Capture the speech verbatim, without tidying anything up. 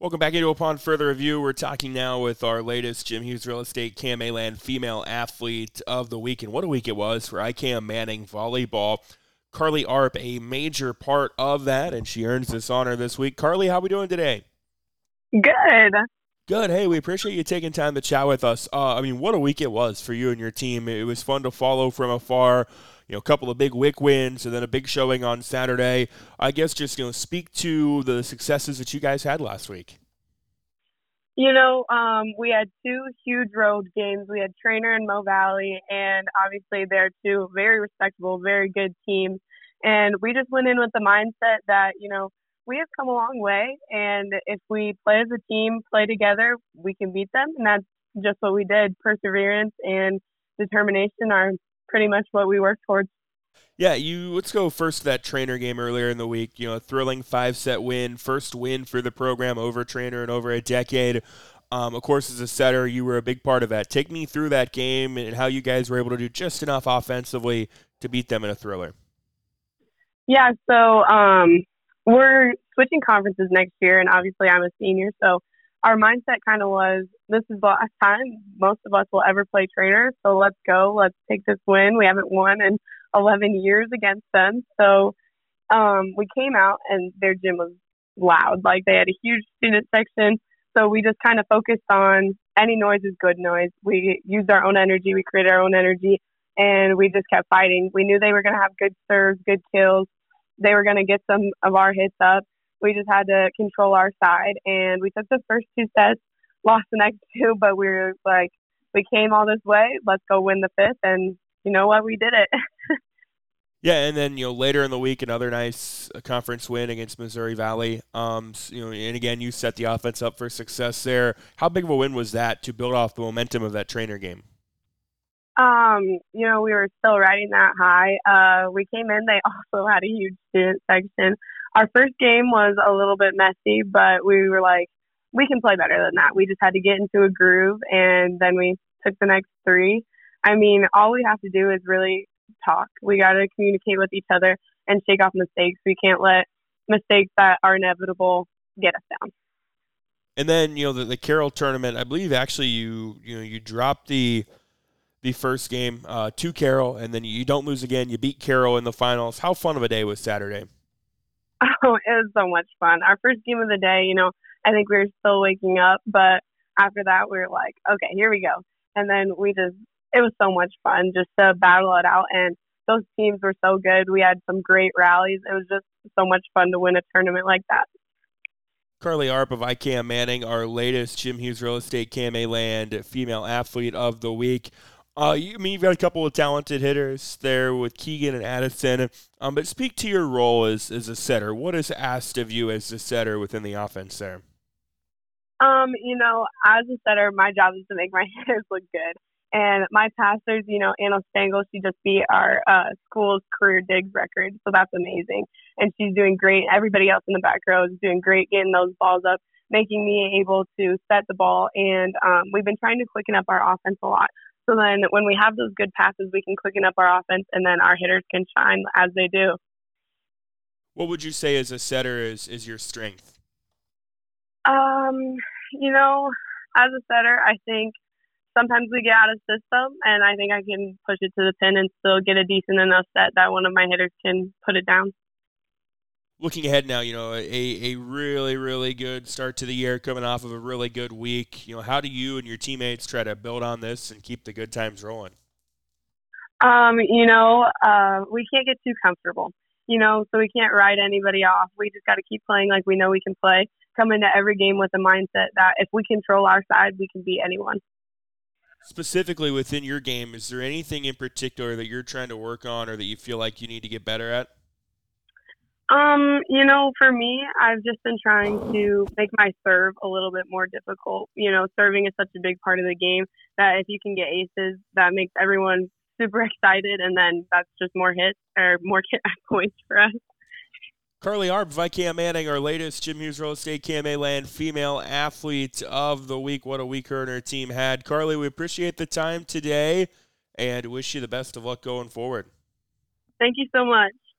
Welcome back into Upon Further Review. We're talking now with our latest Jim Hughes Real Estate K M A Land Female Athlete of the Week. And what a week it was for I K M Manning Volleyball. Carly Arp, a major part of that, and she earns this honor this week. Carly, how are we doing today? Good. Good. Hey, we appreciate you taking time to chat with us. Uh, I mean, what a week it was for you and your team. It was fun to follow from afar. You know, a couple of big W I C wins and then a big showing on Saturday. I guess just, you know, speak to the successes that you guys had last week. You know, um, we had two huge road games. We had Trainer and Mo Valley, and obviously they're two very respectable, very good teams. And we just went in with the mindset that, you know, we have come a long way, and if we play as a team, play together, we can beat them. And that's just what we did. Perseverance and determination are pretty much what we work towards. Yeah, you. Let's go first to that Trainer game earlier in the week. You know, a thrilling five-set win, first win for the program over Trainer in over a decade. Um, of course, as a setter, you were a big part of that. Take me through that game and how you guys were able to do just enough offensively to beat them in a thriller. Yeah, so um, we're switching conferences next year, and obviously I'm a senior, so our mindset kind of was, this is the last time most of us will ever play Trainer, so let's go, let's take this win. We haven't won in eleven years against them, so um, we came out, and their gym was loud. Like, they had a huge student section, so we just kind of focused on any noise is good noise. We used our own energy, we created our own energy, and we just kept fighting. We knew they were going to have good serves, good kills. They were going to get some of our hits up. We just had to control our side, and we took the first two sets, lost the next two, but we were like, we came all this way, let's go win the fifth, and you know what, we did it. Yeah, and then, you know, later in the week, another nice conference win against Missouri Valley. Um, you know, and again, you set the offense up for success there. How big of a win was that to build off the momentum of that Trainer game? Um, you know, we were still riding that high. Uh, we came in, they also had a huge student section. Our first game was a little bit messy, but we were like, we can play better than that. We just had to get into a groove, and then we took the next three. I mean, all we have to do is really talk. We got to communicate with each other and shake off mistakes. We can't let mistakes that are inevitable get us down. And then, you know, the, the Carroll tournament, I believe actually you, you know, you dropped the the first game uh, to Carroll, and then you don't lose again. You beat Carroll in the finals. How fun of a day was Saturday? Oh, it was so much fun. Our first game of the day, you know, I think we were still waking up, but after that we were like, okay, here we go. And then we just, it was so much fun just to battle it out. And those teams were so good. We had some great rallies. It was just so much fun to win a tournament like that. Carly Arp of I K M Manning, our latest Jim Hughes Real Estate K M A Land Female Athlete of the Week. Uh, you, I mean, you've got a couple of talented hitters there with Keegan and Addison, um, but speak to your role as, as a setter. What is asked of you as a setter within the offense there? Um, you know, as a setter, my job is to make my hitters look good. And my passers, you know, Anna Stengel, she just beat our uh, school's career digs record, so that's amazing. And she's doing great. Everybody else in the back row is doing great getting those balls up, making me able to set the ball. And um, we've been trying to quicken up our offense a lot. So then when we have those good passes, we can quicken up our offense, and then our hitters can shine as they do. What would you say as a setter is, is your strength? Um, you know, as a setter, I think sometimes we get out of system, and I think I can push it to the pin and still get a decent enough set that one of my hitters can put it down. Looking ahead now, you know, a, a really, really good start to the year coming off of a really good week. You know, how do you and your teammates try to build on this and keep the good times rolling? Um, you know, uh, we can't get too comfortable, you know, so we can't write anybody off. We just got to keep playing like we know we can play, come into every game with the mindset that if we control our side, we can beat anyone. Specifically within your game, is there anything in particular that you're trying to work on or that you feel like you need to get better at? Um, you know, for me, I've just been trying to make my serve a little bit more difficult. You know, serving is such a big part of the game that if you can get aces, that makes everyone super excited, and then that's just more hits or more points for us. Carly Arp of I K M Manning, our latest Jim Hughes Real Estate K M A Land Female Athlete of the Week. What a week her and her team had. Carly, we appreciate the time today and wish you the best of luck going forward. Thank you so much.